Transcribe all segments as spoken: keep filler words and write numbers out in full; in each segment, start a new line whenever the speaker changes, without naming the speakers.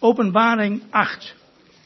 Openbaring acht.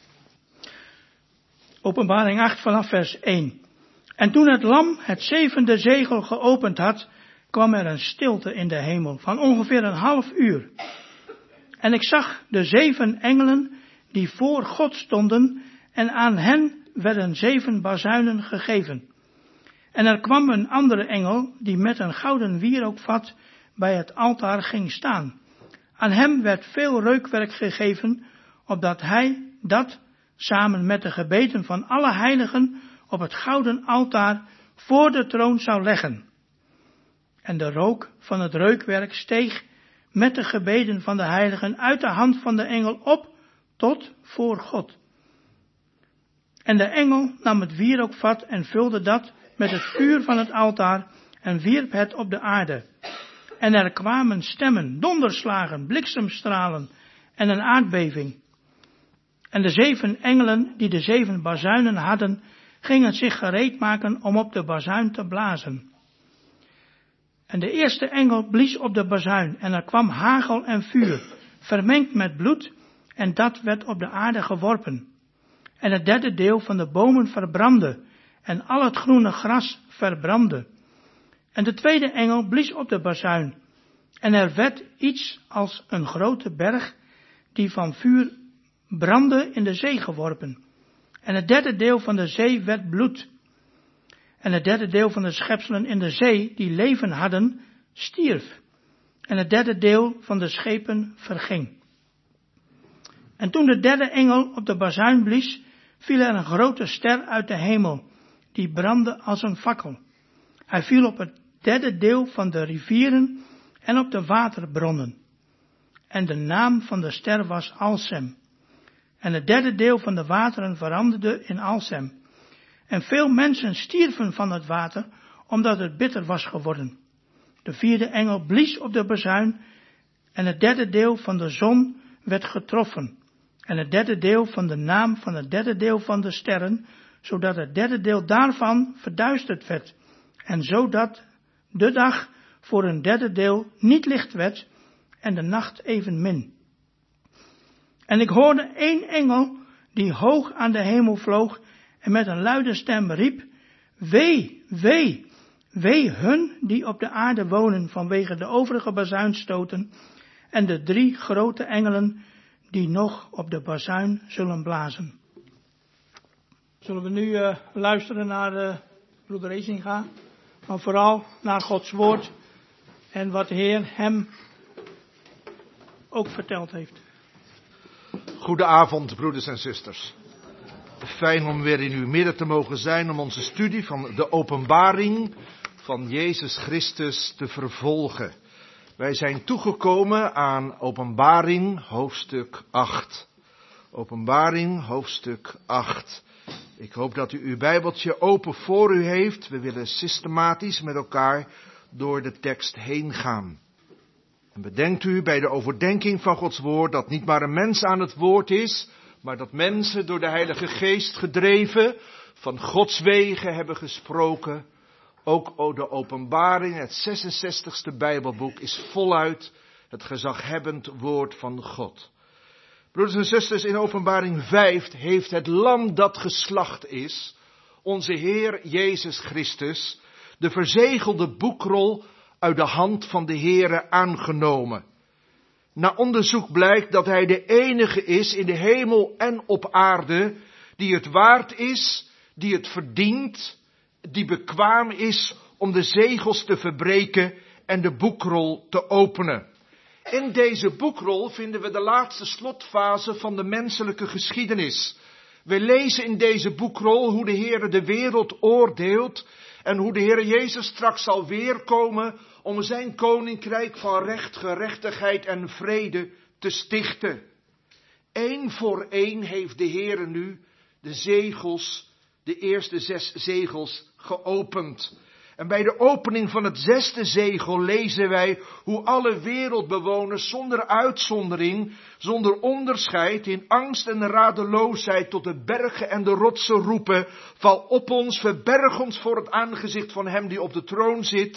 Openbaring acht vanaf vers één. En toen het lam het zevende zegel geopend had, kwam er een stilte in de hemel van ongeveer een half uur. En ik zag de zeven engelen die voor God stonden, en aan hen werden zeven bazuinen gegeven. En er kwam een andere engel die met een gouden wierookvat bij het altaar ging staan. Aan hem werd veel reukwerk gegeven, opdat hij dat samen met de gebeden van alle heiligen op het gouden altaar voor de troon zou leggen. En de rook van het reukwerk steeg met de gebeden van de heiligen uit de hand van de engel op tot voor God. En de engel nam het wierookvat en vulde dat met het vuur van het altaar en wierp het op de aarde. En er kwamen stemmen, donderslagen, bliksemstralen en een aardbeving. En de zeven engelen die de zeven bazuinen hadden, gingen zich gereed maken om op de bazuin te blazen. En de eerste engel blies op de bazuin en er kwam hagel en vuur, vermengd met bloed, en dat werd op de aarde geworpen. En het derde deel van de bomen verbrandde en al het groene gras verbrandde. En de tweede engel blies op de bazuin en er werd iets als een grote berg die van vuur brandde in de zee geworpen. En het derde deel van de zee werd bloed. En het derde deel van de schepselen in de zee die leven hadden, stierf. En het derde deel van de schepen verging. En toen de derde engel op de bazuin blies, viel er een grote ster uit de hemel, die brandde als een fakkel. Hij viel op het derde deel van de rivieren en op de waterbronnen. En de naam van de ster was Alsem. En het derde deel van de wateren veranderde in Alsem. En veel mensen stierven van het water, omdat het bitter was geworden. De vierde engel blies op de bazuin, en het derde deel van de zon werd getroffen. En het derde deel van de naam van het derde deel van de sterren, zodat het derde deel daarvan verduisterd werd. En zodat de dag voor een derde deel niet licht werd, en de nacht evenmin. En ik hoorde één engel die hoog aan de hemel vloog en met een luide stem riep: Wee, wee, wee hun die op de aarde wonen vanwege de overige bazuinstoten en de drie grote engelen die nog op de bazuin zullen blazen. Zullen we nu uh, luisteren naar uh, broeder Ezinga, maar vooral naar Gods woord en wat de Heer hem ook verteld heeft.
Goedenavond, broeders en zusters. Fijn om weer in uw midden te mogen zijn om onze studie van de openbaring van Jezus Christus te vervolgen. Wij zijn toegekomen aan Openbaring hoofdstuk acht. Openbaring hoofdstuk acht. Ik hoop dat u uw Bijbeltje open voor u heeft. We willen systematisch met elkaar door de tekst heen gaan. En bedenkt u bij de overdenking van Gods woord dat niet maar een mens aan het woord is, maar dat mensen door de Heilige Geest gedreven van Gods wegen hebben gesproken. Ook de Openbaring, het zesenzestigste Bijbelboek, is voluit het gezaghebbend woord van God. Broeders en zusters, in Openbaring vijf heeft het lam dat geslacht is, onze Heer Jezus Christus, de verzegelde boekrol uit de hand van de Heere aangenomen. Na onderzoek blijkt dat hij de enige is in de hemel en op aarde die het waard is, die het verdient, die bekwaam is om de zegels te verbreken en de boekrol te openen. In deze boekrol vinden we de laatste slotfase van de menselijke geschiedenis. We lezen in deze boekrol hoe de Heere de wereld oordeelt en hoe de Heere Jezus straks zal weerkomen om zijn koninkrijk van recht, gerechtigheid en vrede te stichten. Eén voor één heeft de Heere nu de zegels, de eerste zes zegels, geopend. En bij de opening van het zesde zegel lezen wij hoe alle wereldbewoners zonder uitzondering, zonder onderscheid, in angst en radeloosheid tot de bergen en de rotsen roepen: val op ons, verberg ons voor het aangezicht van hem die op de troon zit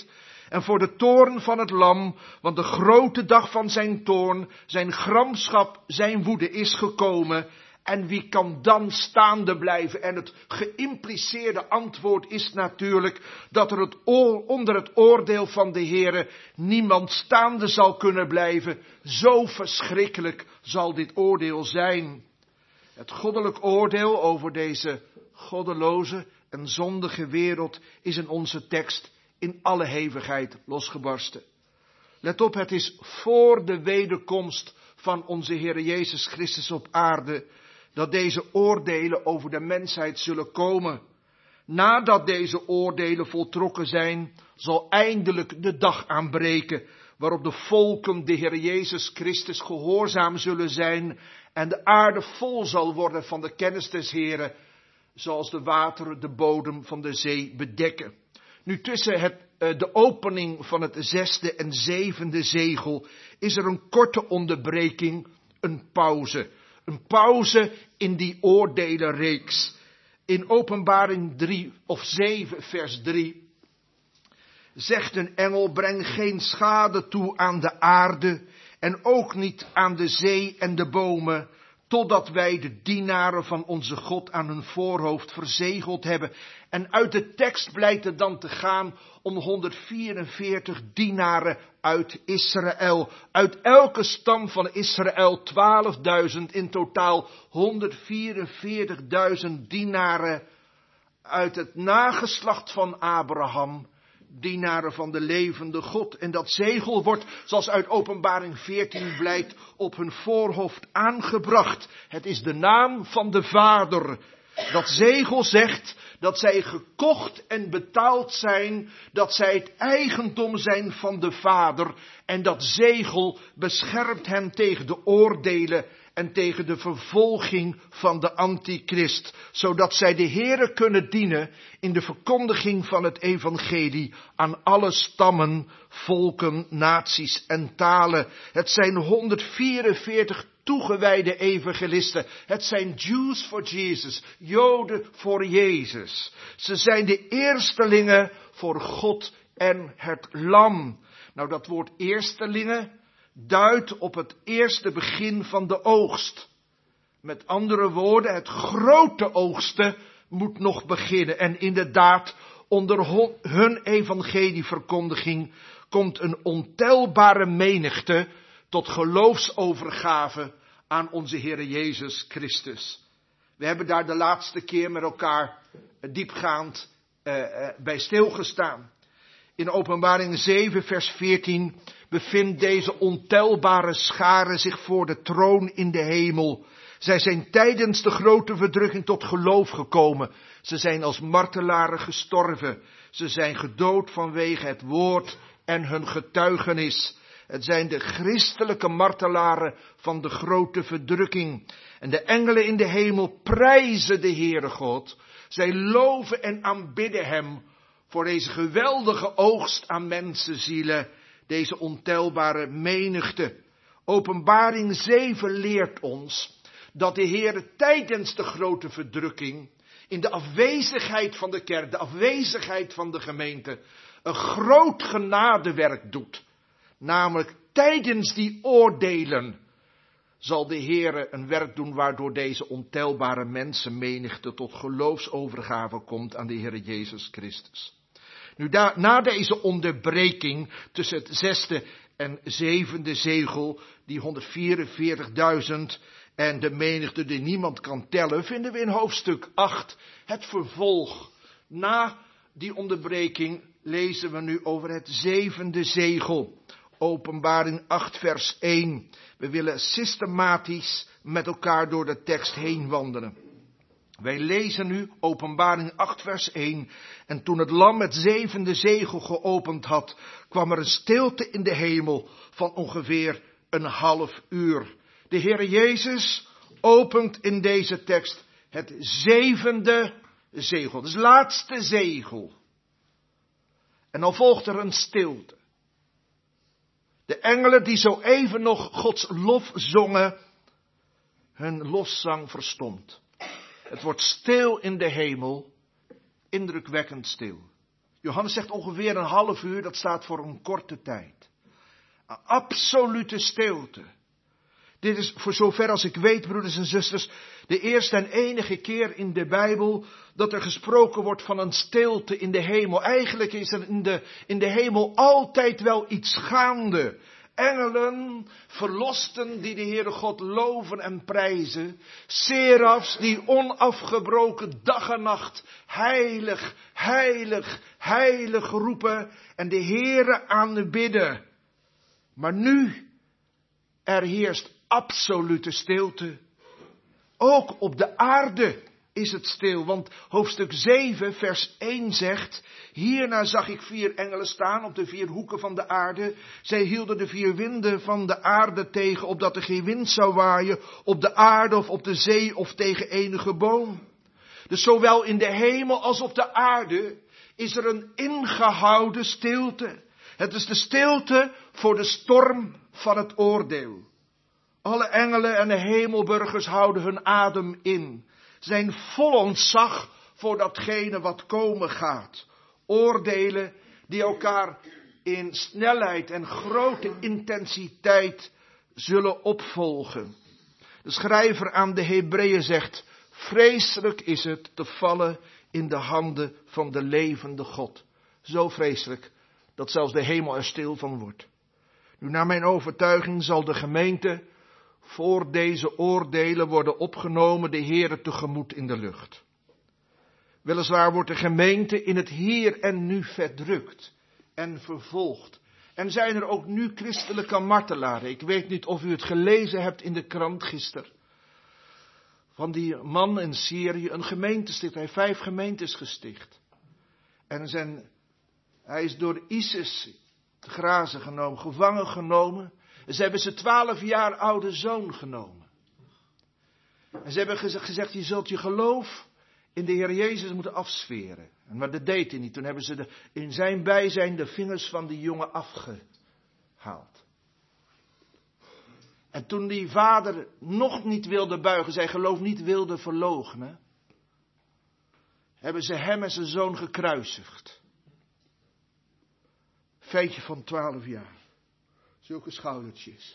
en voor de toorn van het lam, want de grote dag van zijn toorn, zijn gramschap, zijn woede is gekomen. En wie kan dan staande blijven? En het geïmpliceerde antwoord is natuurlijk dat er het oor, onder het oordeel van de Heere niemand staande zal kunnen blijven. Zo verschrikkelijk zal dit oordeel zijn. Het goddelijk oordeel over deze goddeloze en zondige wereld is in onze tekst in alle hevigheid losgebarsten. Let op, het is voor de wederkomst van onze Heere Jezus Christus op aarde dat deze oordelen over de mensheid zullen komen. Nadat deze oordelen voltrokken zijn, zal eindelijk de dag aanbreken waarop de volken de Heer Jezus Christus gehoorzaam zullen zijn en de aarde vol zal worden van de kennis des Heeren, zoals de wateren de bodem van de zee bedekken. Nu tussen het, uh, de opening van het zesde en zevende zegel is er een korte onderbreking, een pauze. Een pauze in die oordelenreeks. In Openbaring drie of zeven vers drie zegt een engel: breng geen schade toe aan de aarde en ook niet aan de zee en de bomen, totdat wij de dienaren van onze God aan hun voorhoofd verzegeld hebben. En uit de tekst blijkt het dan te gaan om honderdvierenveertig dienaren uit Israël. Uit elke stam van Israël twaalfduizend, in totaal honderdvierenveertigduizend dienaren uit het nageslacht van Abraham. Dienaren van de levende God. En dat zegel wordt, zoals uit Openbaring veertien blijkt, op hun voorhoofd aangebracht. Het is de naam van de Vader. Dat zegel zegt dat zij gekocht en betaald zijn, dat zij het eigendom zijn van de Vader. En dat zegel beschermt hen tegen de oordelen en tegen de vervolging van de antichrist, zodat zij de Heere kunnen dienen in de verkondiging van het evangelie aan alle stammen, volken, naties en talen. Het zijn honderdvierenveertig toegewijde evangelisten. Het zijn Jews for Jesus, Joden voor Jezus. Ze zijn de eerstelingen voor God en het lam. Nou, dat woord eerstelingen duidt op het eerste begin van de oogst. Met andere woorden, het grote oogsten moet nog beginnen. En inderdaad, onder hun evangelieverkondiging komt een ontelbare menigte tot geloofsovergave aan onze Heere Jezus Christus. We hebben daar de laatste keer met elkaar diepgaand uh, uh, bij stilgestaan. In Openbaring zeven vers veertien bevindt deze ontelbare schare zich voor de troon in de hemel. Zij zijn tijdens de grote verdrukking tot geloof gekomen. Ze zijn als martelaren gestorven. Ze zijn gedood vanwege het woord en hun getuigenis. Het zijn de christelijke martelaren van de grote verdrukking. En de engelen in de hemel prijzen de Heere God. Zij loven en aanbidden hem voor deze geweldige oogst aan mensenzielen. Deze ontelbare menigte. Openbaring zeven leert ons dat de Heere tijdens de grote verdrukking, in de afwezigheid van de kerk, de afwezigheid van de gemeente, een groot genadewerk doet. Namelijk tijdens die oordelen zal de Heere een werk doen waardoor deze ontelbare mensenmenigte tot geloofsovergave komt aan de Heere Jezus Christus. Nu, da, na deze onderbreking tussen het zesde en zevende zegel, die honderdvierenveertigduizend en de menigte die niemand kan tellen, vinden we in hoofdstuk acht het vervolg. Na die onderbreking lezen we nu over het zevende zegel. Openbaring acht vers één. We willen systematisch met elkaar door de tekst heen wandelen. Wij lezen nu Openbaring acht vers één. En toen het lam het zevende zegel geopend had, kwam er een stilte in de hemel van ongeveer een half uur. De Heere Jezus opent in deze tekst het zevende zegel. Dus het laatste zegel. En dan volgt er een stilte. De engelen die zo even nog Gods lof zongen, hun lofzang verstomt. Het wordt stil in de hemel, indrukwekkend stil. Johannes zegt ongeveer een half uur, dat staat voor een korte tijd. Een absolute stilte. Dit is, voor zover als ik weet, broeders en zusters, de eerste en enige keer in de Bijbel dat er gesproken wordt van een stilte in de hemel. Eigenlijk is er in de, in de hemel altijd wel iets gaande. Engelen, verlosten die de Heere God loven en prijzen. Serafs die onafgebroken dag en nacht heilig, heilig, heilig roepen en de Heere aanbidden. Maar nu, er heerst absolute stilte. Ook op de aarde is het stil, want hoofdstuk zeven vers één zegt, hierna zag ik vier engelen staan op de vier hoeken van de aarde. Zij hielden de vier winden van de aarde tegen, opdat er geen wind zou waaien op de aarde of op de zee of tegen enige boom. Dus zowel in de hemel als op de aarde is er een ingehouden stilte. Het is de stilte voor de storm van het oordeel. Alle engelen en de hemelburgers houden hun adem in. Zijn vol ontzag voor datgene wat komen gaat. Oordelen die elkaar in snelheid en grote intensiteit zullen opvolgen. De schrijver aan de Hebreeën zegt, vreselijk is het te vallen in de handen van de levende God. Zo vreselijk dat zelfs de hemel er stil van wordt. Nu, naar mijn overtuiging zal de gemeente voor deze oordelen worden opgenomen de Heere tegemoet in de lucht. Weliswaar wordt de gemeente in het hier en nu verdrukt en vervolgd. En zijn er ook nu christelijke martelaren. Ik weet niet of u het gelezen hebt in de krant gisteren. Van die man in Syrië, een gemeente sticht. Hij heeft vijf gemeentes gesticht. En zijn, hij is door ISIS te grazen genomen, gevangen genomen. En ze hebben zijn twaalf jaar oude zoon genomen. En ze hebben gezegd, je zult je geloof in de Heer Jezus moeten afsferen. En maar dat deed hij niet. Toen hebben ze de, in zijn bijzijn de vingers van die jongen afgehaald. En toen die vader nog niet wilde buigen, zijn geloof niet wilde verloochenen, hebben ze hem en zijn zoon gekruisigd. Ventje van twaalf jaar. Zulke schoudertjes.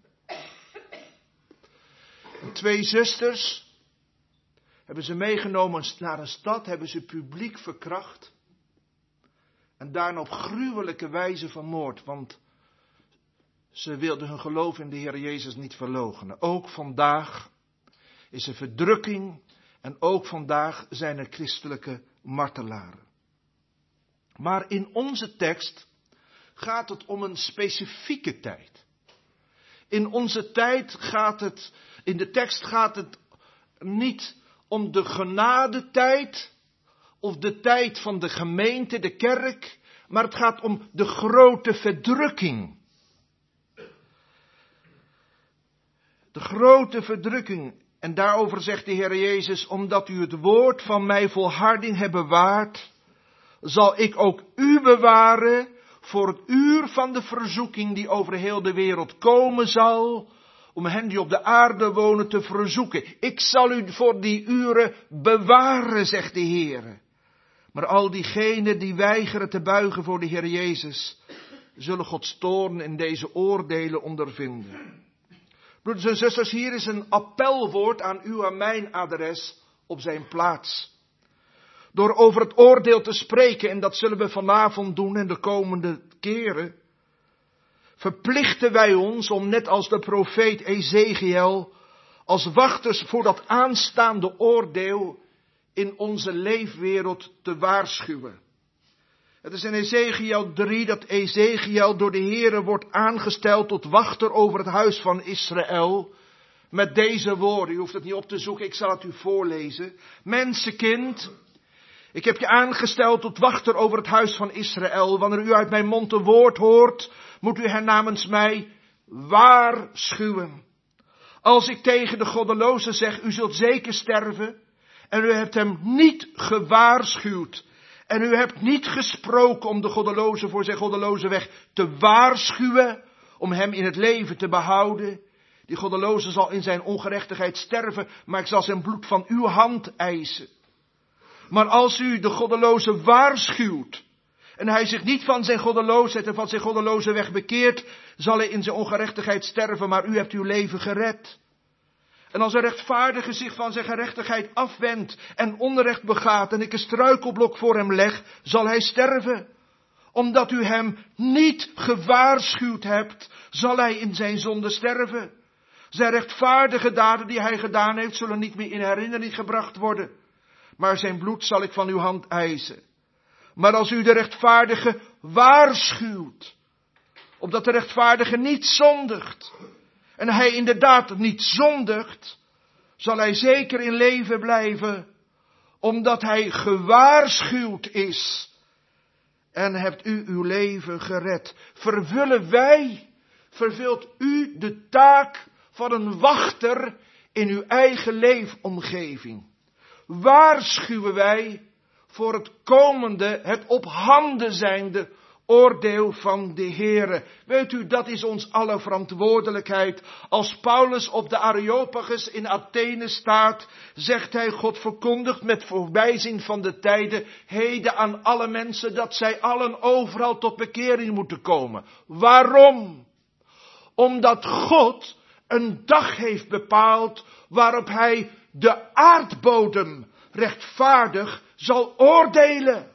En twee zusters hebben ze meegenomen naar een stad, hebben ze publiek verkracht. En daarna op gruwelijke wijze vermoord, want ze wilden hun geloof in de Heer Jezus niet verloochenen. Ook vandaag is er verdrukking en ook vandaag zijn er christelijke martelaren. Maar in onze tekst gaat het om een specifieke tijd. In onze tijd gaat het, in de tekst gaat het niet om de genadetijd of de tijd van de gemeente, de kerk, maar het gaat om de grote verdrukking. De grote verdrukking. En daarover zegt de Heer Jezus, omdat u het woord van mij volharding hebt bewaard, zal ik ook u bewaren voor het uur van de verzoeking die over heel de wereld komen zal, om hen die op de aarde wonen te verzoeken. Ik zal u voor die uren bewaren, zegt de Heer. Maar al diegenen die weigeren te buigen voor de Heer Jezus, zullen Gods toorn in deze oordelen ondervinden. Broeders en zusters, hier is een appelwoord aan uw en mijn adres op zijn plaats. Door over het oordeel te spreken, en dat zullen we vanavond doen en de komende keren, verplichten wij ons om net als de profeet Ezekiel, als wachters voor dat aanstaande oordeel in onze leefwereld te waarschuwen. Het is in Ezekiel drie dat Ezekiel door de Heere wordt aangesteld tot wachter over het huis van Israël. Met deze woorden, u hoeft het niet op te zoeken, ik zal het u voorlezen. Mensenkind, ik heb je aangesteld tot wachter over het huis van Israël. Wanneer u uit mijn mond een woord hoort, moet u hen namens mij waarschuwen. Als ik tegen de goddeloze zeg, u zult zeker sterven, en u hebt hem niet gewaarschuwd, en u hebt niet gesproken om de goddeloze voor zijn goddeloze weg te waarschuwen, om hem in het leven te behouden. Die goddeloze zal in zijn ongerechtigheid sterven, maar ik zal zijn bloed van uw hand eisen. Maar als u de goddeloze waarschuwt en hij zich niet van zijn goddeloosheid en van zijn goddeloze weg bekeert, zal hij in zijn ongerechtigheid sterven, maar u hebt uw leven gered. En als een rechtvaardige zich van zijn gerechtigheid afwendt en onrecht begaat en ik een struikelblok voor hem leg, zal hij sterven. Omdat u hem niet gewaarschuwd hebt, zal hij in zijn zonde sterven. Zijn rechtvaardige daden die hij gedaan heeft, zullen niet meer in herinnering gebracht worden. Maar zijn bloed zal ik van uw hand eisen. Maar als u de rechtvaardige waarschuwt, opdat de rechtvaardige niet zondigt, en hij inderdaad niet zondigt, zal hij zeker in leven blijven, omdat hij gewaarschuwd is. En hebt u uw leven gered. Vervullen wij, vervult u de taak van een wachter in uw eigen leefomgeving. Waarschuwen wij voor het komende, het op handen zijnde oordeel van de Heere. Weet u, dat is ons alle verantwoordelijkheid. Als Paulus op de Areopagus in Athene staat, zegt hij, God verkondigt met voorbijzien van de tijden heden aan alle mensen dat zij allen overal tot bekering moeten komen. Waarom? Omdat God een dag heeft bepaald waarop hij de aardbodem rechtvaardig zal oordelen.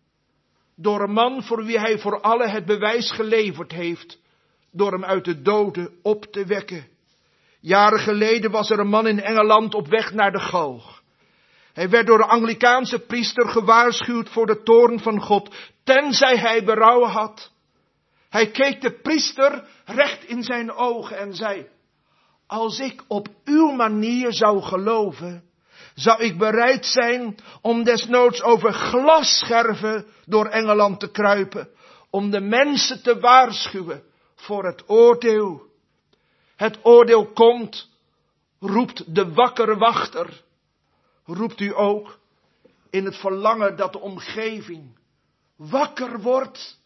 Door een man voor wie hij voor allen het bewijs geleverd heeft, door hem uit de doden op te wekken. Jaren geleden was er een man in Engeland op weg naar de galg. Hij werd door de Anglikaanse priester gewaarschuwd voor de toorn van God, tenzij hij berouw had. Hij keek de priester recht in zijn ogen en zei, als ik op uw manier zou geloven, zou ik bereid zijn om desnoods over glasscherven door Engeland te kruipen, om de mensen te waarschuwen voor het oordeel. Het oordeel komt, roept de wakkere wachter. Roept u ook in het verlangen dat de omgeving wakker wordt,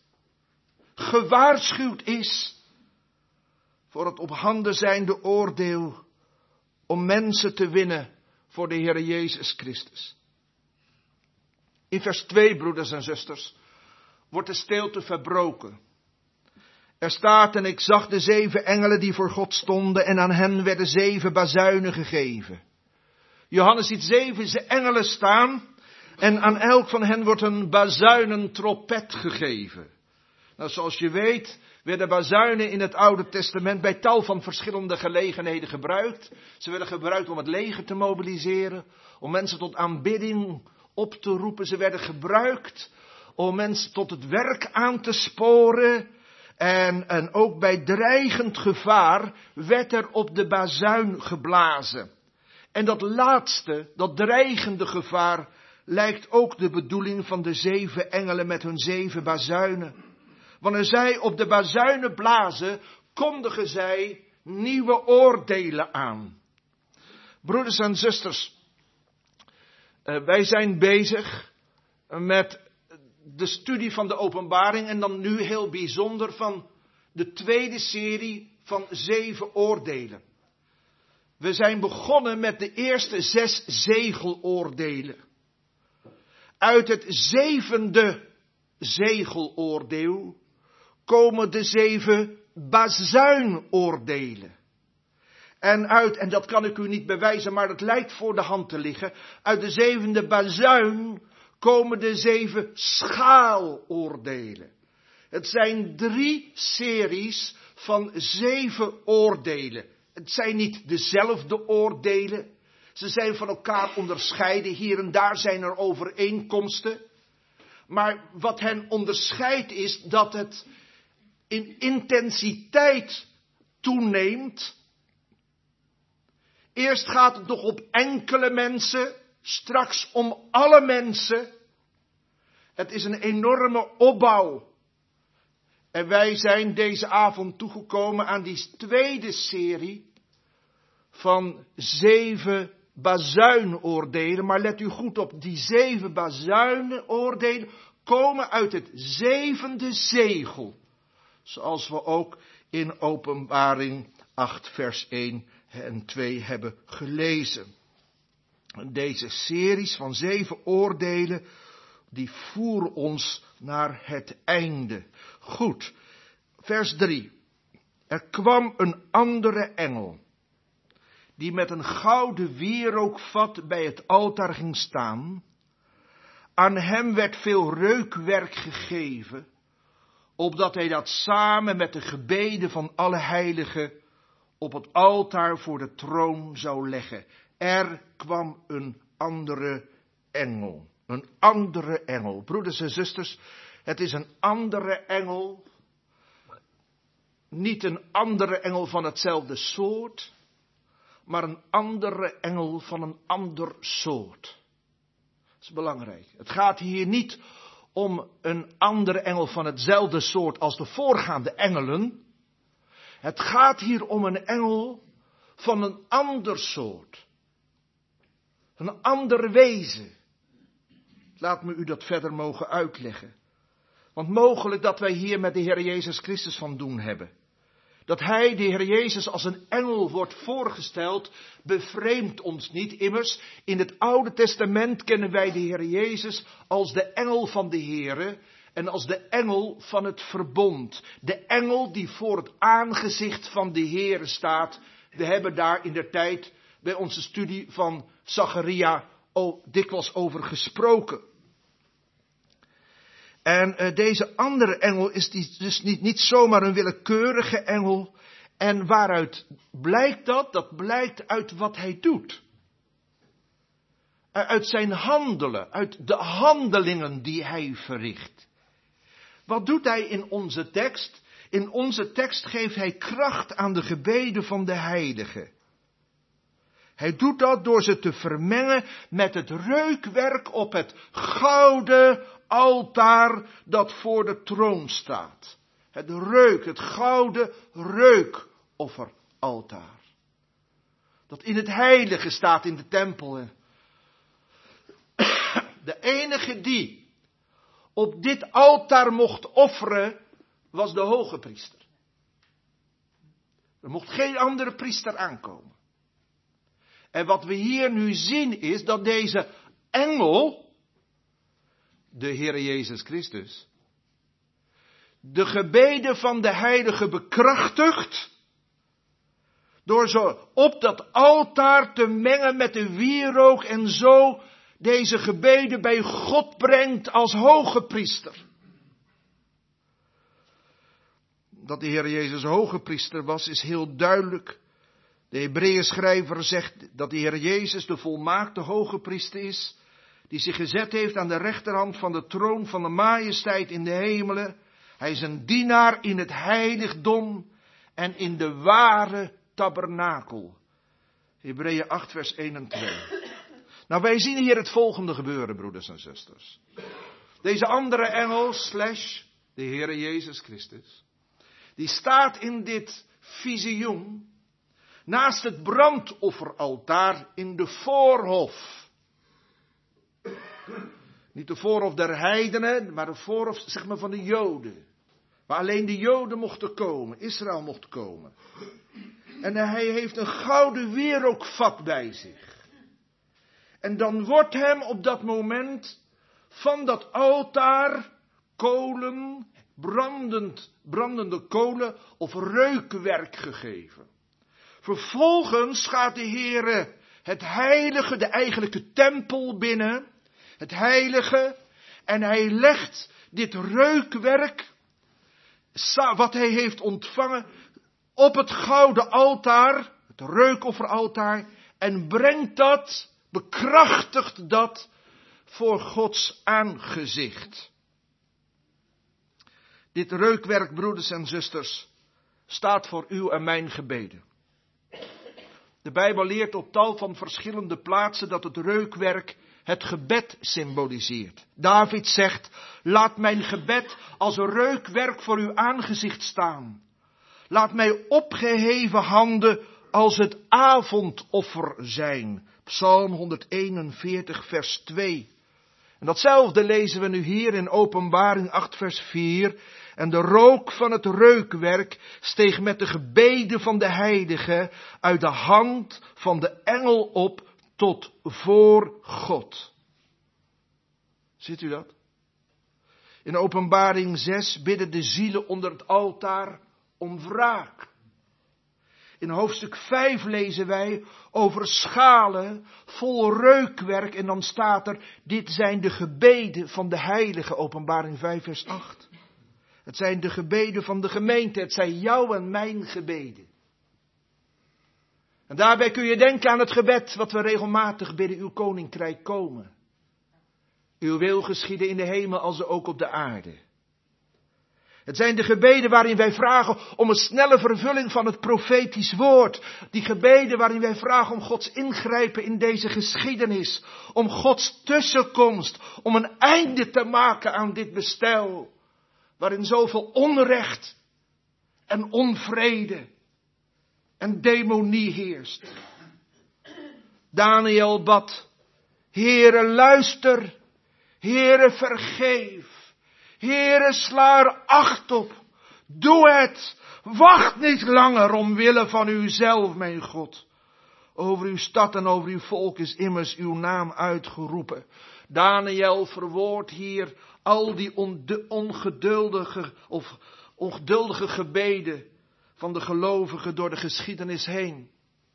gewaarschuwd is voor het op handen zijnde oordeel om mensen te winnen voor de Heere Jezus Christus. In vers twee, broeders en zusters, wordt de stilte verbroken. Er staat, en ik zag de zeven engelen die voor God stonden en aan hen werden zeven bazuinen gegeven. Johannes ziet zeven engelen staan en aan elk van hen wordt een bazuinentrompet gegeven. Nou, zoals je weet werden bazuinen in het Oude Testament bij tal van verschillende gelegenheden gebruikt. Ze werden gebruikt om het leger te mobiliseren, om mensen tot aanbidding op te roepen. Ze werden gebruikt om mensen tot het werk aan te sporen. En, en ook bij dreigend gevaar werd er op de bazuin geblazen. En dat laatste, dat dreigende gevaar, lijkt ook de bedoeling van de zeven engelen met hun zeven bazuinen. Wanneer zij op de bazuinen blazen, kondigen zij nieuwe oordelen aan. Broeders en zusters, wij zijn bezig met de studie van de Openbaring en dan nu heel bijzonder van de tweede serie van zeven oordelen. We zijn begonnen met de eerste zes zegeloordelen. Uit het zevende zegeloordeel komen de zeven bazuinoordelen. En uit, en dat kan ik u niet bewijzen, maar het lijkt voor de hand te liggen, uit de zevende bazuin komen de zeven schaaloordelen. Het zijn drie series van zeven oordelen. Het zijn niet dezelfde oordelen. Ze zijn van elkaar onderscheiden. Hier en daar zijn er overeenkomsten. Maar wat hen onderscheidt is dat het in intensiteit toeneemt. Eerst gaat het nog op enkele mensen, straks om alle mensen. Het is een enorme opbouw. En wij zijn deze avond toegekomen aan die tweede serie van zeven bazuinoordelen. Maar let u goed op, die zeven bazuinoordelen komen uit het zevende zegel. Zoals we ook in Openbaring acht vers één en twee hebben gelezen. Deze series van zeven oordelen, die voeren ons naar het einde. Goed, vers drie. Er kwam een andere engel, die met een gouden wierookvat bij het altaar ging staan. Aan hem werd veel reukwerk gegeven, opdat hij dat samen met de gebeden van alle heiligen op het altaar voor de troon zou leggen. Er kwam een andere engel. Een andere engel. Broeders en zusters, het is een andere engel. Niet een andere engel van hetzelfde soort, maar een andere engel van een ander soort. Dat is belangrijk. Het gaat hier niet om een andere engel van hetzelfde soort als de voorgaande engelen. Het gaat hier om een engel van een ander soort. Een ander wezen. Laat me u dat verder mogen uitleggen. Want mogelijk dat wij hier met de Heer Jezus Christus van doen hebben. Dat Hij, de Heer Jezus, als een engel wordt voorgesteld, bevreemdt ons niet. Immers, in het Oude Testament kennen wij de Heer Jezus als de engel van de Heere en als de engel van het verbond. De engel die voor het aangezicht van de Heere staat. We hebben daar in de tijd bij onze studie van Zacharia dikwijls over gesproken. En uh, deze andere engel is die, dus niet, niet zomaar een willekeurige engel. En waaruit blijkt dat? Dat blijkt uit wat hij doet. Uh, uit zijn handelen, uit de handelingen die hij verricht. Wat doet hij in onze tekst? In onze tekst geeft hij kracht aan de gebeden van de heiligen. Hij doet dat door ze te vermengen met het reukwerk op het gouden altaar dat voor de troon staat. Het reuk, het gouden reukofferaltaar. Dat in het heilige staat in de tempel. De enige die op dit altaar mocht offeren was de hoge priester. Er mocht geen andere priester aankomen. En wat we hier nu zien is dat deze engel, de Heere Jezus Christus, de gebeden van de heilige bekrachtigt, door ze op dat altaar te mengen met de wierook en zo deze gebeden bij God brengt als hoge priester. Dat de Heere Jezus hoge priester was, is heel duidelijk. De Hebreeënschrijver zegt dat de Heer Jezus de volmaakte hoge priester is, die zich gezet heeft aan de rechterhand van de troon van de majesteit in de hemelen. Hij is een dienaar in het heiligdom en in de ware tabernakel. Hebreeën acht vers één en twee. Nou, wij zien hier het volgende gebeuren, broeders en zusters. Deze andere engel, slash de Heer Jezus Christus, die staat in dit visioen naast het brandofferaltaar in de voorhof. Niet de voorhof der heidenen, maar de voorhof, zeg maar, van de Joden. Waar alleen de Joden mochten komen, Israël mocht komen. En hij heeft een gouden wierookvat bij zich. En dan wordt hem op dat moment van dat altaar kolen, brandend, brandende kolen of reukwerk gegeven. Vervolgens gaat de Heere het heilige, de eigenlijke tempel binnen, het heilige, en hij legt dit reukwerk, wat hij heeft ontvangen, op het gouden altaar, het reukofferaltaar, en brengt dat, bekrachtigt dat voor Gods aangezicht. Dit reukwerk, broeders en zusters, staat voor uw en mijn gebeden. De Bijbel leert op tal van verschillende plaatsen dat het reukwerk het gebed symboliseert. David zegt, laat mijn gebed als een reukwerk voor uw aangezicht staan. Laat mij opgeheven handen als het avondoffer zijn. Psalm honderdeenenveertig vers twee. En datzelfde lezen we nu hier in Openbaring acht vers vier. En de rook van het reukwerk steeg met de gebeden van de heiligen uit de hand van de engel op tot voor God. Ziet u dat? In Openbaring zes bidden de zielen onder het altaar om wraak. In hoofdstuk vijf lezen wij over schalen vol reukwerk en dan staat er, dit zijn de gebeden van de heilige, Openbaring vijf vers acht. Het zijn de gebeden van de gemeente, het zijn jouw en mijn gebeden. En daarbij kun je denken aan het gebed wat we regelmatig bidden, uw koninkrijk komen. Uw wil geschieden in de hemel als ook op de aarde. Het zijn de gebeden waarin wij vragen om een snelle vervulling van het profetisch woord. Die gebeden waarin wij vragen om Gods ingrijpen in deze geschiedenis. Om Gods tussenkomst. Om een einde te maken aan dit bestel. Waarin zoveel onrecht en onvrede en demonie heerst. Daniel bad, Heere luister, Heere vergeef. Heere, sla er acht op. Doe het. Wacht niet langer omwille van uzelf, mijn God. Over uw stad en over uw volk is immers uw naam uitgeroepen. Daniel verwoordt hier al die ongeduldige of ongeduldige gebeden van de gelovigen door de geschiedenis heen.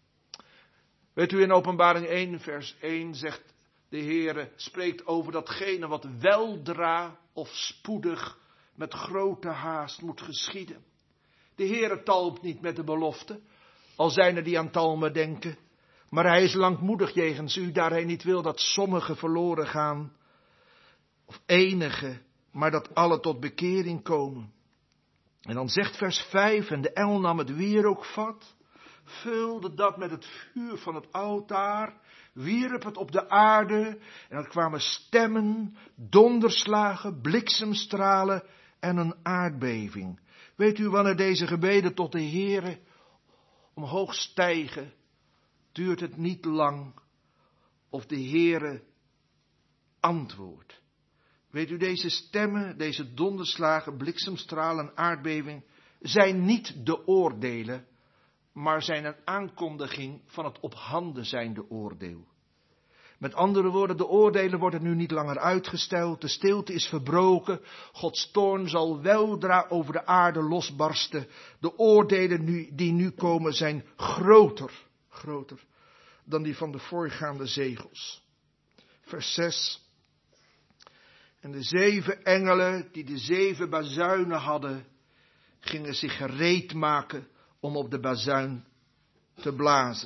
Weet u, in Openbaring één vers één zegt de Heere, spreekt over datgene wat weldra of spoedig met grote haast moet geschieden. De Heere talmt niet met de belofte, al zijn er die aan talmen denken. Maar hij is langmoedig jegens u, daar hij niet wil dat sommigen verloren gaan. Of enige, maar dat alle tot bekering komen. En dan zegt vers vijf, en de engel nam het wierookvat, vulde dat met het vuur van het altaar, wierp het op de aarde en er kwamen stemmen, donderslagen, bliksemstralen en een aardbeving. Weet u wanneer deze gebeden tot de Heere omhoog stijgen, duurt het niet lang of de Heere antwoordt. Weet u, deze stemmen, deze donderslagen, bliksemstralen en aardbeving zijn niet de oordelen, maar zijn een aankondiging van het op handen zijnde oordeel. Met andere woorden, de oordelen worden nu niet langer uitgesteld, de stilte is verbroken, Gods toorn zal weldra over de aarde losbarsten. De oordelen nu, die nu komen zijn groter, groter dan die van de voorgaande zegels. Vers zes. En de zeven engelen die de zeven bazuinen hadden, gingen zich gereed maken om op de bazuin te blazen.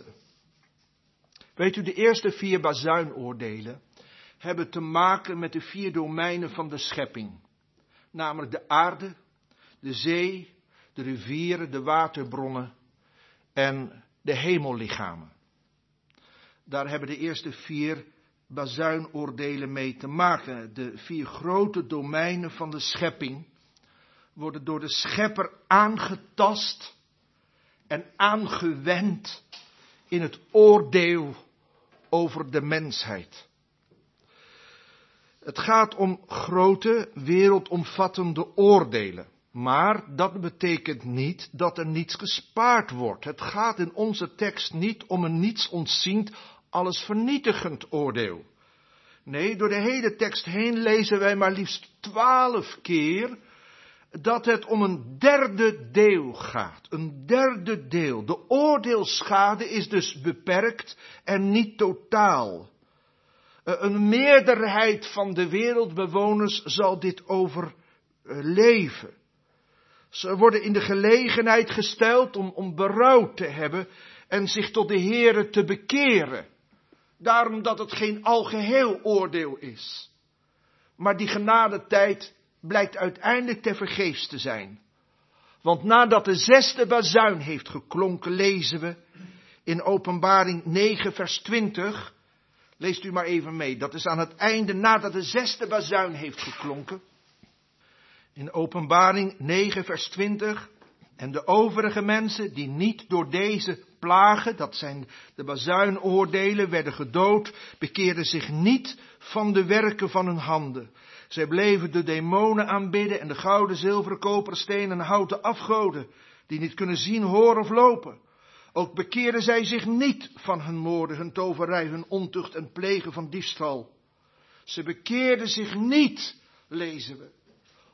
Weet u, de eerste vier bazuinoordelen hebben te maken met de vier domeinen van de schepping. Namelijk de aarde, de zee, de rivieren, de waterbronnen en de hemellichamen. Daar hebben de eerste vier bazuinoordelen mee te maken. De vier grote domeinen van de schepping worden door de schepper aangetast en aangewend in het oordeel over de mensheid. Het gaat om grote, wereldomvattende oordelen. Maar dat betekent niet dat er niets gespaard wordt. Het gaat in onze tekst niet om een niets ontziend, alles vernietigend oordeel. Nee, door de hele tekst heen lezen wij maar liefst twaalf keer dat het om een derde deel gaat. Een derde deel. De oordeelsschade is dus beperkt en niet totaal. Een meerderheid van de wereldbewoners zal dit overleven. Ze worden in de gelegenheid gesteld om, om berouw te hebben en zich tot de Heere te bekeren. Daarom dat het geen algeheel oordeel is. Maar die genadetijd blijkt uiteindelijk tevergeefs te zijn. Want nadat de zesde bazuin heeft geklonken, lezen we in Openbaring negen vers twintig. Leest u maar even mee. Dat is aan het einde nadat de zesde bazuin heeft geklonken. In Openbaring negen vers twintig. En de overige mensen die niet door deze plagen, dat zijn de bazuinoordelen, werden gedood, bekeerden zich niet van de werken van hun handen. Zij bleven de demonen aanbidden en de gouden, zilveren, koperen, stenen en houten afgoden, die niet kunnen zien, horen of lopen. Ook bekeerden zij zich niet van hun moorden, hun toverij, hun ontucht en plegen van diefstal. Ze bekeerden zich niet, lezen we,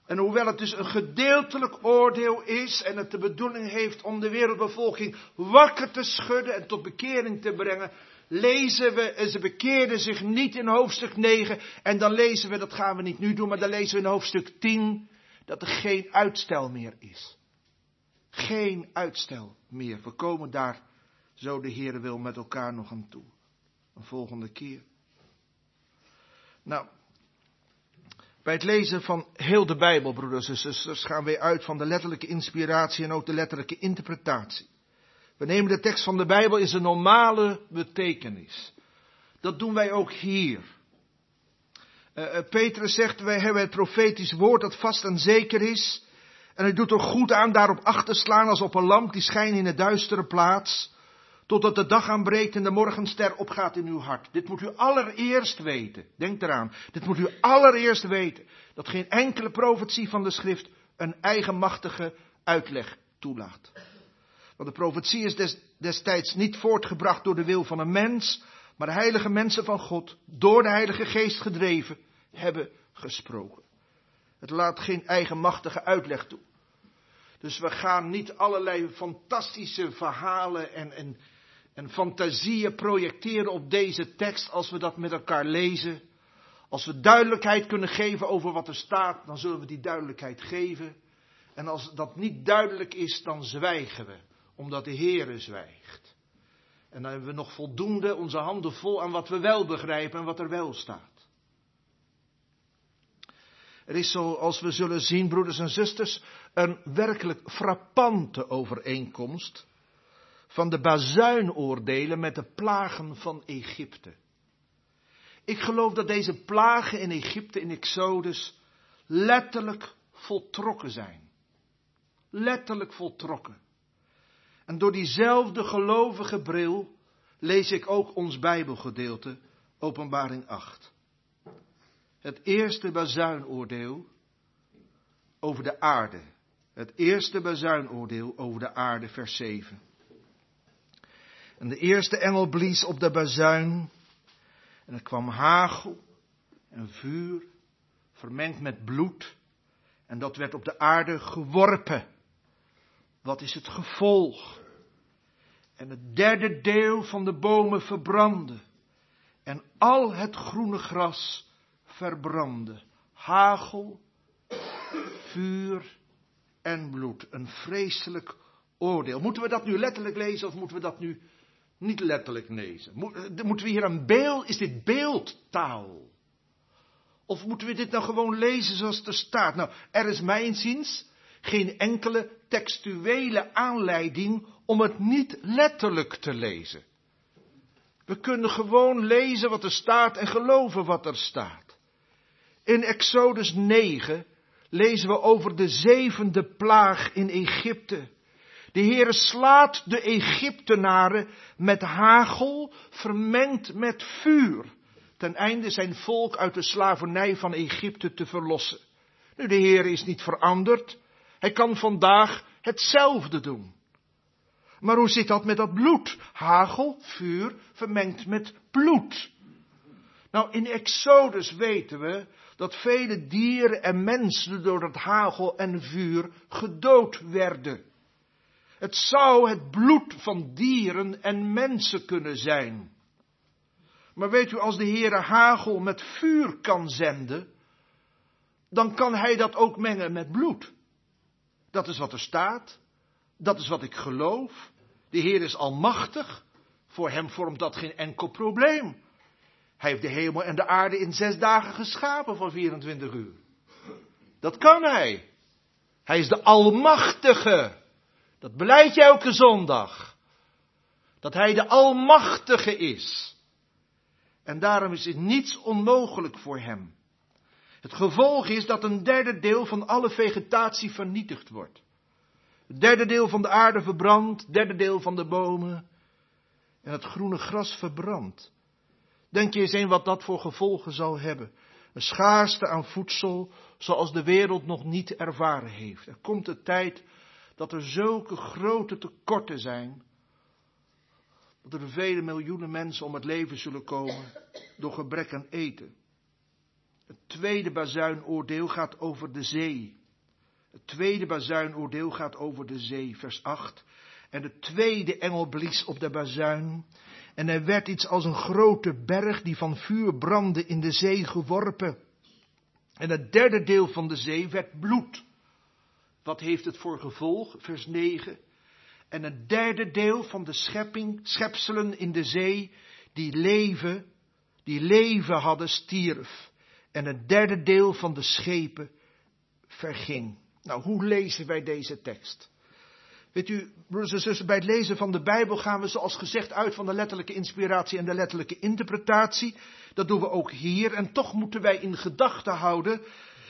En hoewel het dus een gedeeltelijk oordeel is en het de bedoeling heeft om de wereldbevolking wakker te schudden en tot bekering te brengen, lezen we, en ze bekeerden zich niet in hoofdstuk negen. En dan lezen we, dat gaan we niet nu doen, maar dan lezen we in hoofdstuk tien, dat er geen uitstel meer is. Geen uitstel meer. We komen daar, zo de Heere wil, met elkaar nog aan toe. Een volgende keer. Nou, bij het lezen van heel de Bijbel, broeders en zusters, gaan wij uit van de letterlijke inspiratie en ook de letterlijke interpretatie. We nemen de tekst van de Bijbel in zijn normale betekenis. Dat doen wij ook hier. Uh, uh, Petrus zegt, wij hebben het profetisch woord dat vast en zeker is. En het doet er goed aan daarop acht te slaan als op een lamp die schijnt in een duistere plaats. Totdat de dag aanbreekt en de morgenster opgaat in uw hart. Dit moet u allereerst weten. Denk eraan. Dit moet u allereerst weten. Dat geen enkele profetie van de schrift een eigenmachtige uitleg toelaat. Want de profetie is des, destijds niet voortgebracht door de wil van een mens. Maar de heilige mensen van God, door de Heilige Geest gedreven, hebben gesproken. Het laat geen eigenmachtige uitleg toe. Dus we gaan niet allerlei fantastische verhalen en, en, en fantasieën projecteren op deze tekst als we dat met elkaar lezen. Als we duidelijkheid kunnen geven over wat er staat, dan zullen we die duidelijkheid geven. En als dat niet duidelijk is, dan zwijgen we, omdat de Heere zwijgt. En dan hebben we nog voldoende onze handen vol aan wat we wel begrijpen en wat er wel staat. Er is, zoals we zullen zien, broeders en zusters, een werkelijk frappante overeenkomst van de bazuinoordelen met de plagen van Egypte. Ik geloof dat deze plagen in Egypte, in Exodus, letterlijk voltrokken zijn. Letterlijk voltrokken. En door diezelfde gelovige bril lees ik ook ons Bijbelgedeelte, Openbaring acht. Het eerste bazuinoordeel over de aarde. Het eerste bazuinoordeel over de aarde, vers zeven. En de eerste engel blies op de bazuin. En er kwam hagel en vuur, vermengd met bloed. En dat werd op de aarde geworpen. Wat is het gevolg? En het derde deel van de bomen verbrandde. En al het groene gras verbrandde. Hagel, vuur en bloed. Een vreselijk oordeel. Moeten we dat nu letterlijk lezen of moeten we dat nu niet letterlijk lezen? Moeten we hier een beeld, is dit beeldtaal? Of moeten we dit nou gewoon lezen zoals het er staat? Nou, er is mijnziens geen enkele textuele aanleiding om het niet letterlijk te lezen. We kunnen gewoon lezen wat er staat en geloven wat er staat. In Exodus negen lezen we over de zevende plaag in Egypte. De Heere slaat de Egyptenaren met hagel vermengd met vuur, ten einde zijn volk uit de slavernij van Egypte te verlossen. Nu, de Heere is niet veranderd. Hij kan vandaag hetzelfde doen. Maar hoe zit dat met dat bloed? Hagel, vuur, vermengd met bloed. Nou, in Exodus weten we dat vele dieren en mensen door het hagel en vuur gedood werden. Het zou het bloed van dieren en mensen kunnen zijn. Maar weet u, als de Heere hagel met vuur kan zenden, dan kan hij dat ook mengen met bloed. Dat is wat er staat. Dat is wat ik geloof. De Heer is almachtig. Voor hem vormt dat geen enkel probleem. Hij heeft de hemel en de aarde in zes dagen geschapen van vierentwintig uur. Dat kan hij. Hij is de almachtige. Dat belijdt je elke zondag. Dat hij de almachtige is. En daarom is het niets onmogelijk voor hem. Het gevolg is dat een derde deel van alle vegetatie vernietigd wordt. Het derde deel van de aarde verbrandt, het derde deel van de bomen. En het groene gras verbrandt. Denk je eens een wat dat voor gevolgen zal hebben. Een schaarste aan voedsel zoals de wereld nog niet ervaren heeft. Er komt de tijd dat er zulke grote tekorten zijn. Dat er vele miljoenen mensen om het leven zullen komen door gebrek aan eten. Het tweede bazuinoordeel gaat over de zee. Het tweede bazuinoordeel gaat over de zee, vers acht. En de tweede engel blies op de bazuin. En er werd iets als een grote berg die van vuur brandde in de zee geworpen. En het derde deel van de zee werd bloed. Wat heeft het voor gevolg? Vers negen. En het derde deel van de schepping, schepselen in de zee, die leven, die leven hadden, stierf. En het derde deel van de schepen verging. Nou, hoe lezen wij deze tekst? Weet u, broeders en zusters, bij het lezen van de Bijbel gaan we zoals gezegd uit van de letterlijke inspiratie en de letterlijke interpretatie. Dat doen we ook hier. En toch moeten wij in gedachten houden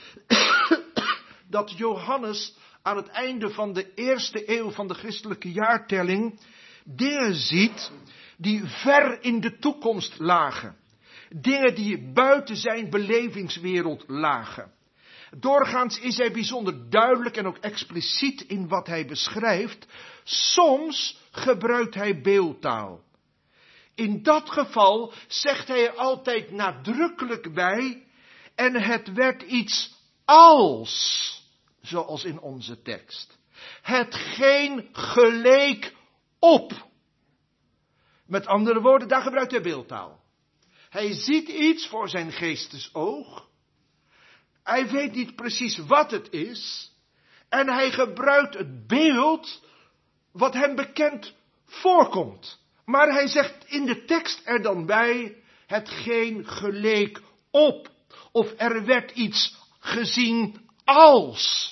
dat Johannes aan het einde van de eerste eeuw van de christelijke jaartelling dingen ziet die ver in de toekomst lagen. Dingen die buiten zijn belevingswereld lagen. Doorgaans is hij bijzonder duidelijk en ook expliciet in wat hij beschrijft. Soms gebruikt hij beeldtaal. In dat geval zegt hij er altijd nadrukkelijk bij, en het werd iets als, zoals in onze tekst. Hetgeen geleek op. Met andere woorden, daar gebruikt hij beeldtaal. Hij ziet iets voor zijn geestesoog. Hij weet niet precies wat het is. En hij gebruikt het beeld wat hem bekend voorkomt. Maar hij zegt in de tekst er dan bij, hetgeen geleek op. Of er werd iets gezien als.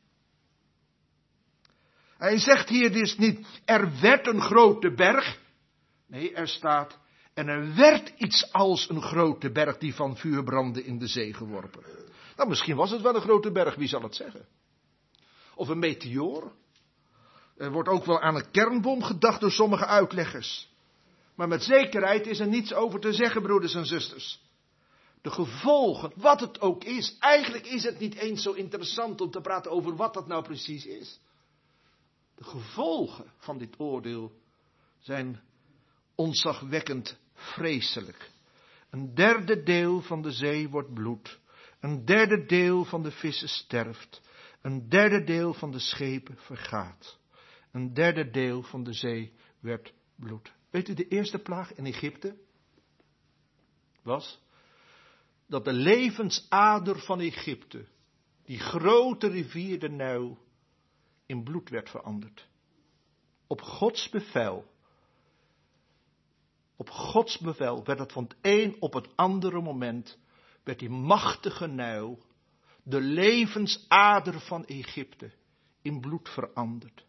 Hij zegt hier dus niet, er werd een grote berg. Nee, er staat, en er werd iets als een grote berg die van vuur brandde in de zee geworpen. Nou, misschien was het wel een grote berg, wie zal het zeggen? Of een meteoor. Er wordt ook wel aan een kernbom gedacht door sommige uitleggers. Maar met zekerheid is er niets over te zeggen, broeders en zusters. De gevolgen, wat het ook is. Eigenlijk is het niet eens zo interessant om te praten over wat dat nou precies is. De gevolgen van dit oordeel zijn ontzagwekkend vreselijk. Een derde deel van de zee wordt bloed. Een derde deel van de vissen sterft. Een derde deel van de schepen vergaat. Een derde deel van de zee werd bloed. Weet u, de eerste plaag in Egypte was dat de levensader van Egypte, die grote rivier de Nijl, in bloed werd veranderd. Op Gods bevel. Op Gods bevel werd het van het een op het andere moment, werd die machtige Nijl, de levensader van Egypte, in bloed veranderd.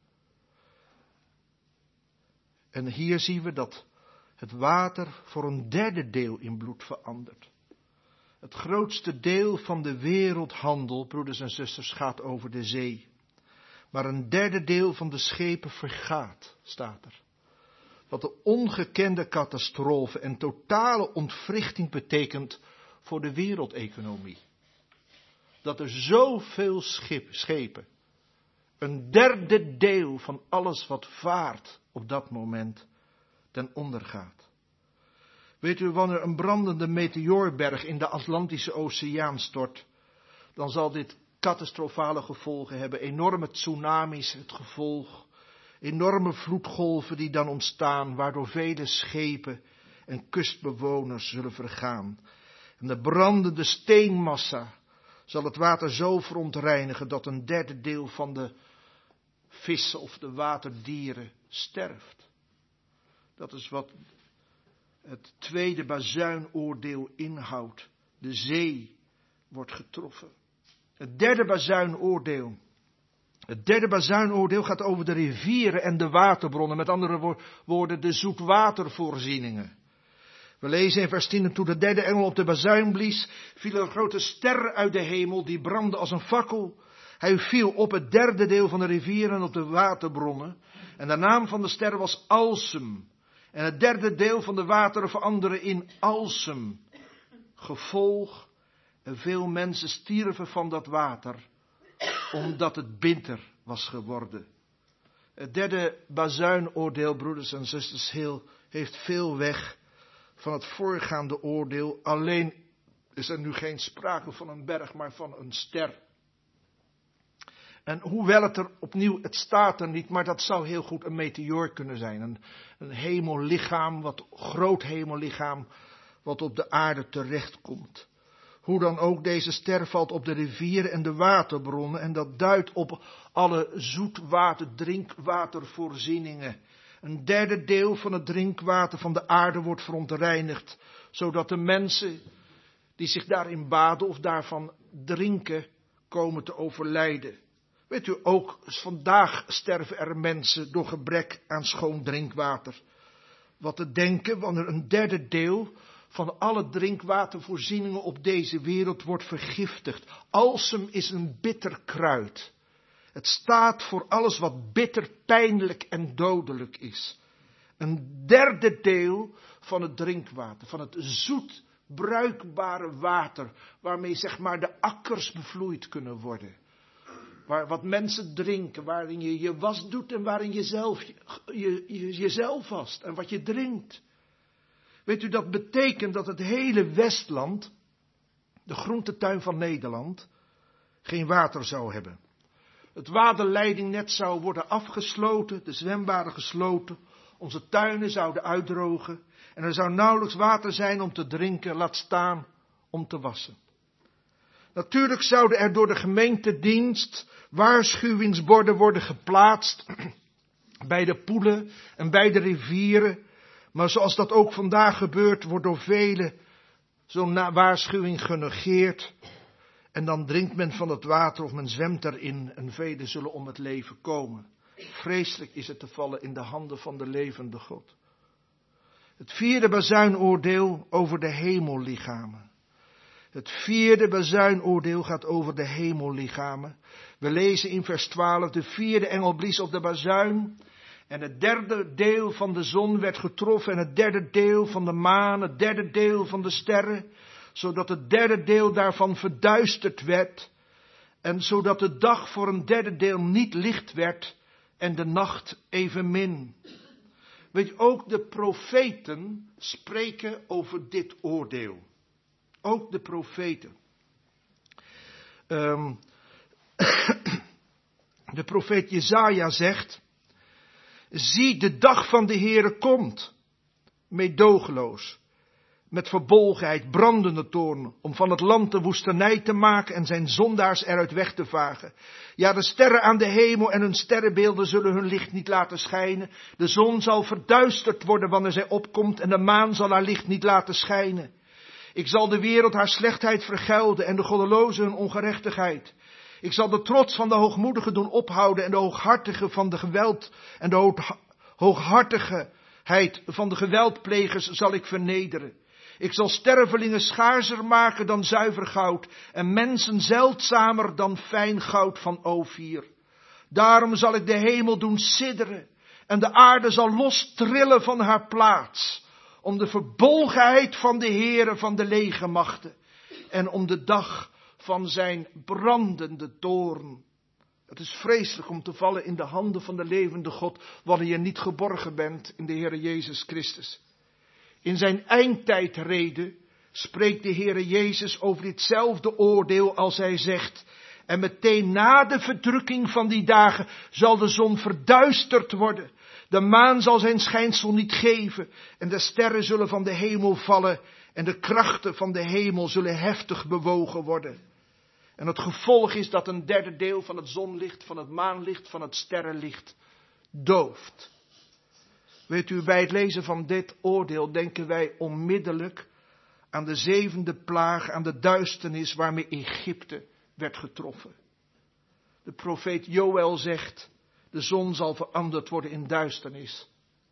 En hier zien we dat het water voor een derde deel in bloed verandert. Het grootste deel van de wereldhandel, broeders en zusters, gaat over de zee. Maar een derde deel van de schepen vergaat, staat er. Wat de ongekende catastrofe en totale ontwrichting betekent voor de wereldeconomie. Dat er zoveel schip, schepen, een derde deel van alles wat vaart op dat moment, ten onder gaat. Weet u, wanneer een brandende meteoorberg in de Atlantische Oceaan stort, dan zal dit catastrofale gevolgen hebben. Enorme tsunamis het gevolg. Enorme vloedgolven die dan ontstaan, waardoor vele schepen en kustbewoners zullen vergaan. En de brandende steenmassa zal het water zo verontreinigen dat een derde deel van de vissen of de waterdieren sterft. Dat is wat het tweede bazuinoordeel inhoudt. De zee wordt getroffen. Het derde bazuinoordeel. Het derde bazuinoordeel gaat over de rivieren en de waterbronnen. Met andere woorden, de zoetwatervoorzieningen. We lezen in vers tien, en toen de derde engel op de bazuin blies, viel een grote ster uit de hemel, die brandde als een fakkel. Hij viel op het derde deel van de rivieren en op de waterbronnen. En de naam van de ster was Alsem. En het derde deel van de wateren veranderde in Alsem. Gevolg, en veel mensen stierven van dat water, omdat het bitter was geworden. Het derde bazuinoordeel, broeders en zusters, heel, heeft veel weg van het voorgaande oordeel. Alleen is er nu geen sprake van een berg, maar van een ster. En hoewel het er opnieuw, het staat er niet, maar dat zou heel goed een meteoor kunnen zijn. Een, een hemellichaam, wat groot hemellichaam, wat op de aarde terechtkomt. Hoe dan ook, deze ster valt op de rivieren en de waterbronnen. En dat duidt op alle zoetwater, drinkwatervoorzieningen. Een derde deel van het drinkwater van de aarde wordt verontreinigd. Zodat de mensen die zich daarin baden of daarvan drinken, komen te overlijden. Weet u, ook vandaag sterven er mensen door gebrek aan schoon drinkwater. Wat te denken wanneer een derde deel van alle drinkwatervoorzieningen op deze wereld wordt vergiftigd. Alsem is een bitter kruid. Het staat voor alles wat bitter, pijnlijk en dodelijk is. Een derde deel van het drinkwater, van het zoet, bruikbare water, waarmee zeg maar de akkers bevloeid kunnen worden. Waar, wat mensen drinken, waarin je je was doet en waarin je zelf, je, je, jezelf wast en wat je drinkt. Weet u, dat betekent dat het hele Westland, de groentetuin van Nederland, geen water zou hebben. Het waterleidingnet zou worden afgesloten, de zwembaden gesloten, onze tuinen zouden uitdrogen en er zou nauwelijks water zijn om te drinken, laat staan om te wassen. Natuurlijk zouden er door de gemeentedienst waarschuwingsborden worden geplaatst bij de poelen en bij de rivieren. Maar zoals dat ook vandaag gebeurt, wordt door velen zo'n waarschuwing genegeerd. En dan drinkt men van het water of men zwemt erin en velen zullen om het leven komen. Vreselijk is het te vallen in de handen van de levende God. Het vierde bazuinoordeel over de hemellichamen. Het vierde bazuinoordeel gaat over de hemellichamen. We lezen in vers twaalf, de vierde engel blies op de bazuin. En het derde deel van de zon werd getroffen en het derde deel van de maan, het derde deel van de sterren. Zodat het derde deel daarvan verduisterd werd. En zodat de dag voor een derde deel niet licht werd en de nacht evenmin. Weet je, ook de profeten spreken over dit oordeel. Ook de profeten. Um, de profeet Jesaja zegt: zie, de dag van de Heere komt, meedogenloos, met verbolgenheid, brandende toorn, om van het land de woestenij te maken en zijn zondaars eruit weg te vagen. Ja, de sterren aan de hemel en hun sterrenbeelden zullen hun licht niet laten schijnen. De zon zal verduisterd worden wanneer zij opkomt en de maan zal haar licht niet laten schijnen. Ik zal de wereld haar slechtheid vergelden en de goddelozen hun ongerechtigheid. Ik zal de trots van de hoogmoedigen doen ophouden en de hooghartigen van de geweld en de hooghartigheid van de geweldplegers zal ik vernederen. Ik zal stervelingen schaarser maken dan zuiver goud en mensen zeldzamer dan fijn goud van Ophir. Daarom zal ik de hemel doen sidderen en de aarde zal los trillen van haar plaats. Om de verbolgenheid van de Heere van de legermachten. En om de dag van zijn brandende toorn. Het is vreselijk om te vallen in de handen van de levende God. Wanneer je niet geborgen bent in de Heere Jezus Christus. In zijn eindtijdrede spreekt de Heere Jezus over ditzelfde oordeel als hij zegt. En meteen na de verdrukking van die dagen zal de zon verduisterd worden. De maan zal zijn schijnsel niet geven en de sterren zullen van de hemel vallen en de krachten van de hemel zullen heftig bewogen worden. En het gevolg is dat een derde deel van het zonlicht, van het maanlicht, van het sterrenlicht dooft. Weet u, bij het lezen van dit oordeel denken wij onmiddellijk aan de zevende plaag, aan de duisternis waarmee Egypte werd getroffen. De profeet Joël zegt: de zon zal veranderd worden in duisternis.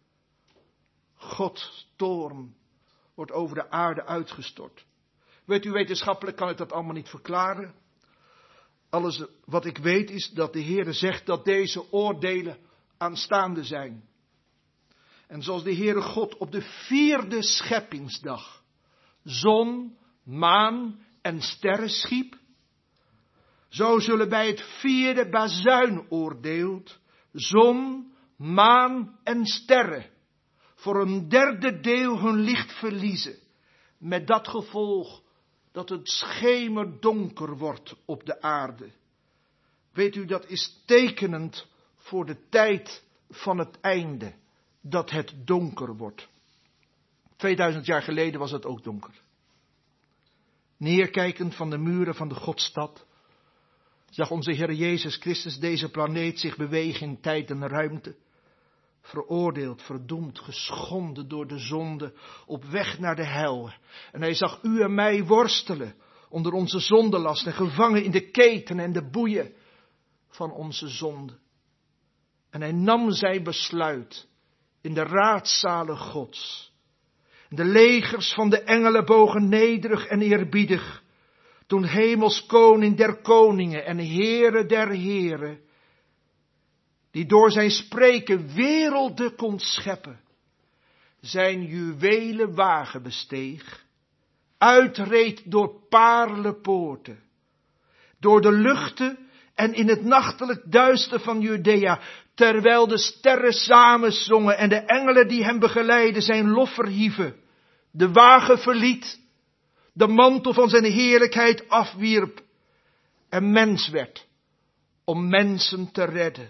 Gods toorn wordt over de aarde uitgestort. Weet u, wetenschappelijk kan ik dat allemaal niet verklaren. Alles wat ik weet is dat de Heere zegt dat deze oordelen aanstaande zijn. En zoals de Heere God op de vierde scheppingsdag zon, maan en sterren schiep, zo zullen bij het vierde bazuinoordeel zon, maan en sterren voor een derde deel hun licht verliezen. Met dat gevolg dat het schemerdonker wordt op de aarde. Weet u, dat is tekenend voor de tijd van het einde. Dat het donker wordt. tweeduizend jaar geleden was het ook donker. Neerkijkend van de muren van de Godstad zag onze Heer Jezus Christus deze planeet zich bewegen in tijd en ruimte. Veroordeeld, verdoemd, geschonden door de zonde, op weg naar de hel. En hij zag u en mij worstelen onder onze zondelast en gevangen in de keten en de boeien van onze zonde. En hij nam zijn besluit in de raadzalen Gods. De legers van de engelen bogen nederig en eerbiedig, toen hemels koning der koningen en Heere der heren, die door zijn spreken werelden kon scheppen, zijn juwelen wagen besteeg, uitreed door paarlenpoorten, door de luchten en in het nachtelijk duister van Judea, terwijl de sterren samen zongen en de engelen die hem begeleiden zijn lof verhieven, de wagen verliet, de mantel van zijn heerlijkheid afwierp en mens werd om mensen te redden.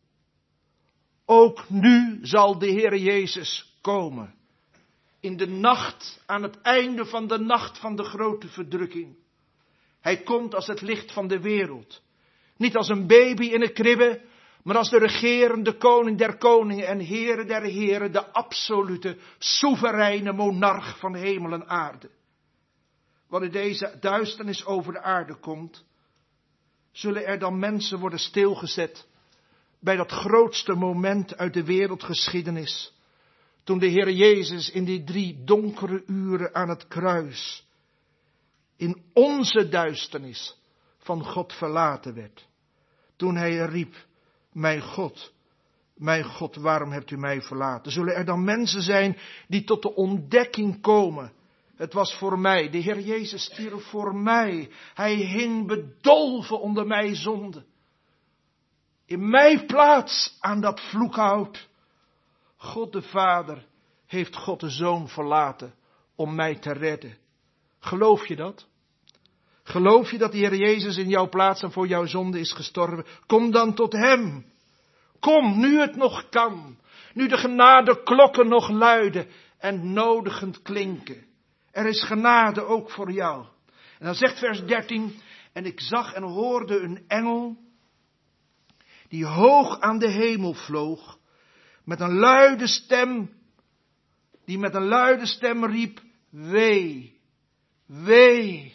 Ook nu zal de Heer Jezus komen, in de nacht, aan het einde van de nacht van de grote verdrukking. Hij komt als het licht van de wereld, niet als een baby in een kribbe, maar als de regerende koning der koningen en Heere der heren, de absolute, soevereine monarch van hemel en aarde. Wanneer deze duisternis over de aarde komt, zullen er dan mensen worden stilgezet bij dat grootste moment uit de wereldgeschiedenis, toen de Heer Jezus in die drie donkere uren aan het kruis, in onze duisternis van God verlaten werd. Toen hij riep, mijn God, mijn God, waarom hebt u mij verlaten? Zullen er dan mensen zijn die tot de ontdekking komen? Het was voor mij, de Heer Jezus stierf voor mij. Hij hing bedolven onder mijn zonde. In mijn plaats aan dat vloekhout. God de Vader heeft God de Zoon verlaten om mij te redden. Geloof je dat? Geloof je dat de Heer Jezus in jouw plaats en voor jouw zonde is gestorven? Kom dan tot Hem. Kom, nu het nog kan. Nu de genadeklokken nog luiden en nodigend klinken. Er is genade ook voor jou. En dan zegt vers dertien, en ik zag en hoorde een engel die hoog aan de hemel vloog, met een luide stem, die met een luide stem riep, wee, wee,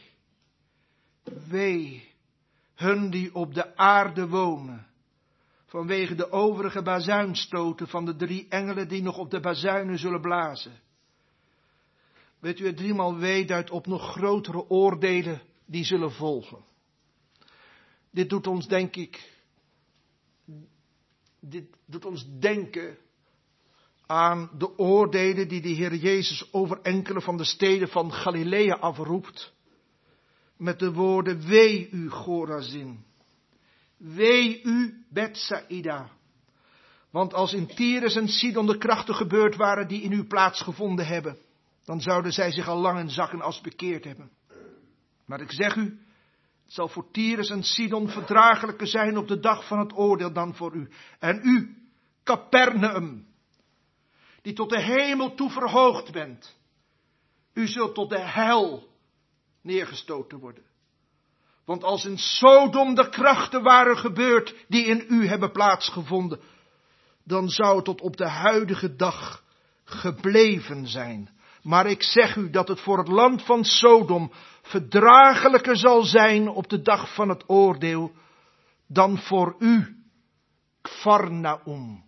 wee, hun die op de aarde wonen, vanwege de overige bazuinstoten van de drie engelen die nog op de bazuinen zullen blazen. Weet u, het driemaal wee duidt op nog grotere oordelen die zullen volgen. Dit doet ons, denk ik, dit doet ons denken aan de oordelen die de Heer Jezus over enkele van de steden van Galilea afroept. Met de woorden, wee u Chorazin, wee u Bethsaida. Want als in Tyrus en Sidon de krachten gebeurd waren die in u plaatsgevonden hebben, dan zouden zij zich al lang in zak en as bekeerd hebben. Maar ik zeg u, het zal voor Tyrus en Sidon verdraaglijker zijn op de dag van het oordeel dan voor u. En u, Capernaum, die tot de hemel toe verhoogd bent, u zult tot de hel neergestoten worden. Want als in Sodom de krachten waren gebeurd die in u hebben plaatsgevonden, dan zou het tot op de huidige dag gebleven zijn. Maar ik zeg u dat het voor het land van Sodom verdraaglijker zal zijn op de dag van het oordeel dan voor u, Kfarnaum.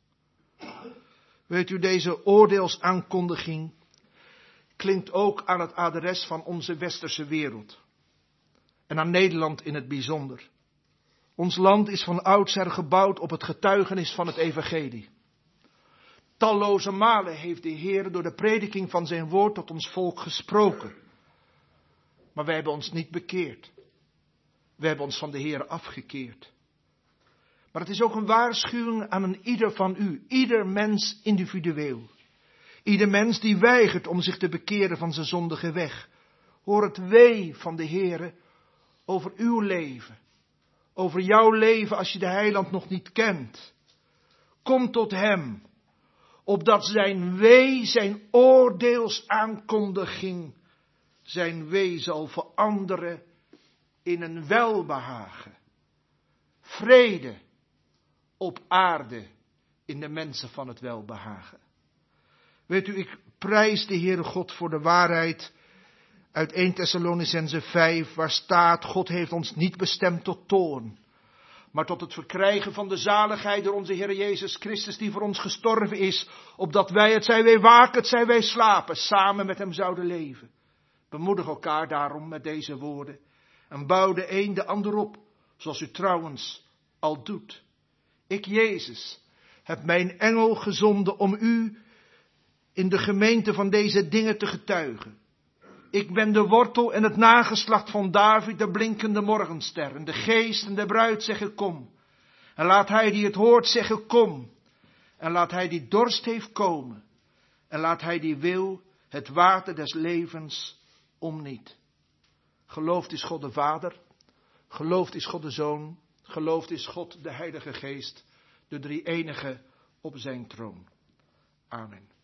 Weet u, deze oordeelsaankondiging klinkt ook aan het adres van onze westerse wereld. En aan Nederland in het bijzonder. Ons land is van oudsher gebouwd op het getuigenis van het evangelie. Talloze malen heeft de Heer door de prediking van zijn woord tot ons volk gesproken. Maar wij hebben ons niet bekeerd. We hebben ons van de Heer afgekeerd. Maar het is ook een waarschuwing aan een ieder van u. Ieder mens individueel. Ieder mens die weigert om zich te bekeren van zijn zondige weg. Hoor het wee van de Heer over uw leven. over jouw leven als je de Heiland nog niet kent. Kom tot hem, opdat zijn wee, zijn oordeelsaankondiging, zijn wee zal veranderen in een welbehagen. Vrede op aarde in de mensen van het welbehagen. Weet u, ik prijs de Heere God voor de waarheid uit Eerste Thessalonicenzen vijf, waar staat: God heeft ons niet bestemd tot toorn, maar tot het verkrijgen van de zaligheid door onze Heer Jezus Christus, die voor ons gestorven is, opdat wij, het zij wij waken, het zij wij slapen, samen met hem zouden leven. Bemoedig elkaar daarom met deze woorden en bouw de een de ander op, zoals u trouwens al doet. Ik, Jezus, heb mijn engel gezonden om u in de gemeente van deze dingen te getuigen. Ik ben de wortel en het nageslacht van David, de blinkende morgenster. En de geest en de bruid zeggen kom. En laat hij die het hoort zeggen kom. En laat hij die dorst heeft komen. En laat hij die wil het water des levens om niet. Geloofd is God de Vader. Geloofd is God de Zoon. Geloofd is God de Heilige Geest. De drie enige op zijn troon. Amen.